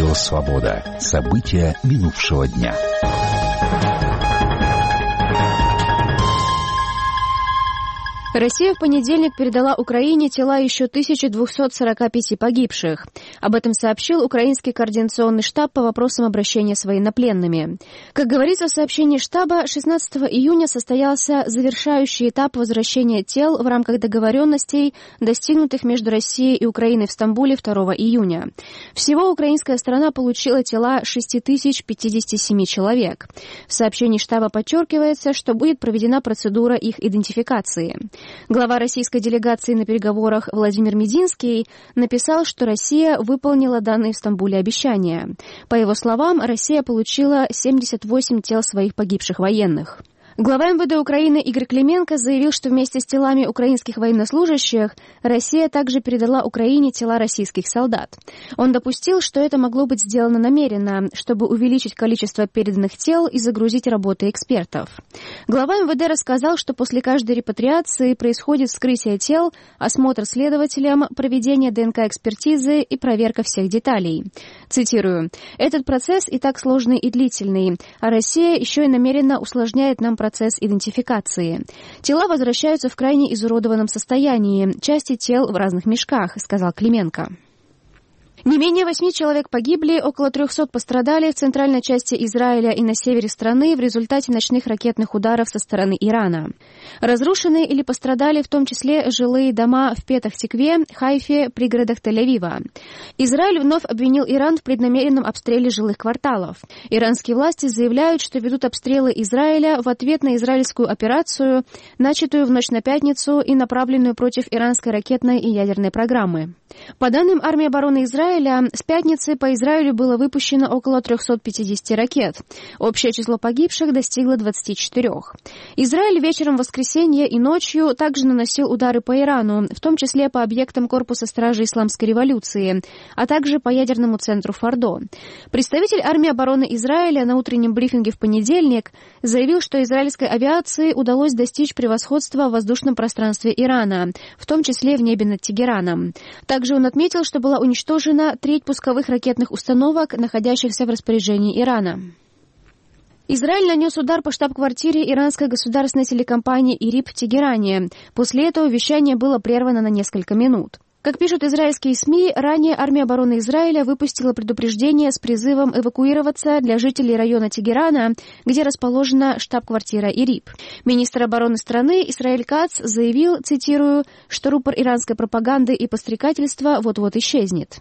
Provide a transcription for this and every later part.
Радио «Свобода». События минувшего дня. Россия в понедельник передала Украине тела еще 1245 погибших. Об этом сообщил Украинский координационный штаб по вопросам обращения с военнопленными. Как говорится в сообщении штаба, 16 июня состоялся завершающий этап возвращения тел в рамках договоренностей, достигнутых между Россией и Украиной в Стамбуле 2 июня. Всего украинская сторона получила тела 6057 человек. В сообщении штаба подчеркивается, что будет проведена процедура их идентификации. Глава российской делегации на переговорах Владимир Мединский написал, что Россия выполнила данные в Стамбуле обещания. По его словам, Россия получила 78 тел своих погибших военных. Глава МВД Украины Игорь Клименко заявил, что вместе с телами украинских военнослужащих Россия также передала Украине тела российских солдат. Он допустил, что это могло быть сделано намеренно, чтобы увеличить количество переданных тел и загрузить работы экспертов. Глава МВД рассказал, что после каждой репатриации происходит вскрытие тел, осмотр следователям, проведение ДНК-экспертизы и проверка всех деталей. Цитирую: «Этот процесс и так сложный и длительный, а Россия еще и намеренно усложняет нам процесс идентификации. Тела возвращаются в крайне изуродованном состоянии, части тел в разных мешках», — сказал Клименко. Не менее 8 человек погибли, около 300 пострадали в центральной части Израиля и на севере страны в результате ночных ракетных ударов со стороны Ирана. Разрушены или пострадали в том числе жилые дома в Петах-Тикве, Хайфе, пригородах Тель-Авива. Израиль вновь обвинил Иран в преднамеренном обстреле жилых кварталов. Иранские власти заявляют, что ведут обстрелы Израиля в ответ на израильскую операцию, начатую в ночь на пятницу и направленную против иранской ракетной и ядерной программы. По данным армии обороны Израиля, с пятницы по Израилю было выпущено около 350 ракет. Общее число погибших достигло 24. Израиль вечером в воскресенье и ночью также наносил удары по Ирану, в том числе по объектам Корпуса стражи Исламской революции, а также по ядерному центру Фордо. Представитель армии обороны Израиля на утреннем брифинге в понедельник заявил, что израильской авиации удалось достичь превосходства в воздушном пространстве Ирана, в том числе в небе над Тегераном. Также он отметил, что была уничтожена треть пусковых ракетных установок, находящихся в распоряжении Ирана. Израиль нанес удар по штаб-квартире иранской государственной телекомпании ИРИБ в Тегеране. После этого вещание было прервано на несколько минут. Как пишут израильские СМИ, ранее армия обороны Израиля выпустила предупреждение с призывом эвакуироваться для жителей района Тегерана, где расположена штаб-квартира ИРИБ. Министр обороны страны Исраэль Кац заявил, цитирую, что рупор иранской пропаганды и подстрекательства вот-вот исчезнет.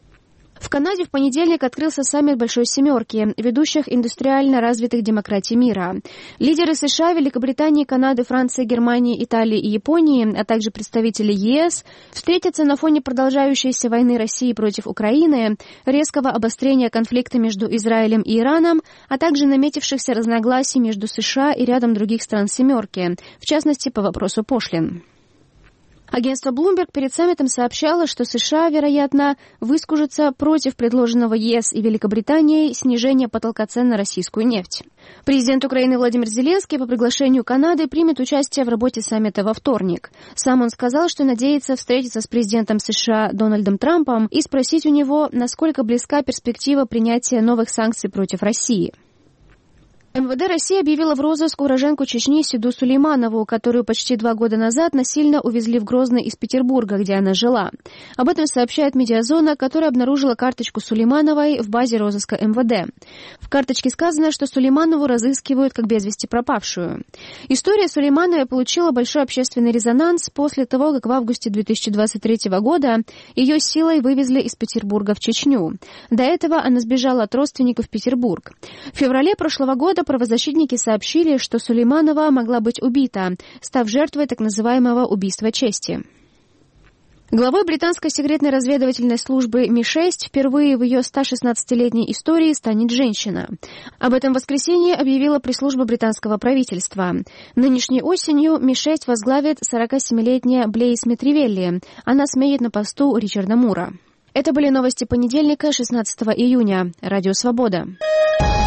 В Канаде в понедельник открылся саммит Большой Семерки, ведущих индустриально развитых демократий мира. Лидеры США, Великобритании, Канады, Франции, Германии, Италии и Японии, а также представители ЕС встретятся на фоне продолжающейся войны России против Украины, резкого обострения конфликта между Израилем и Ираном, а также наметившихся разногласий между США и рядом других стран Семерки, в частности, по вопросу пошлин. Агентство Bloomberg перед саммитом сообщало, что США, вероятно, выскажутся против предложенного ЕС и Великобританией снижения потолка цен на российскую нефть. Президент Украины Владимир Зеленский по приглашению Канады примет участие в работе саммита во вторник. Сам он сказал, что надеется встретиться с президентом США Дональдом Трампом и спросить у него, насколько близка перспектива принятия новых санкций против России. МВД России объявила в розыск уроженку Чечни Седу Сулейманову, которую почти 2 года назад насильно увезли в Грозный из Петербурга, где она жила. Об этом сообщает «Медиазона», которая обнаружила карточку Сулеймановой в базе розыска МВД. В карточке сказано, что Сулейманову разыскивают как без вести пропавшую. История Сулеймановой получила большой общественный резонанс после того, как в августе 2023 года ее силой вывезли из Петербурга в Чечню. До этого она сбежала от родственников в Петербург. В феврале прошлого года правозащитники сообщили, что Сулейманова могла быть убита, став жертвой так называемого убийства чести. Главой британской секретной разведывательной службы Ми-6 впервые в ее 116-летней истории станет женщина. Об этом в воскресенье объявила пресс-служба британского правительства. Нынешней осенью Ми-6 возглавит 47-летняя Блейз Метривелли. Она сменит на посту Ричарда Мура. Это были новости понедельника, 16 июня. Радио «Свобода».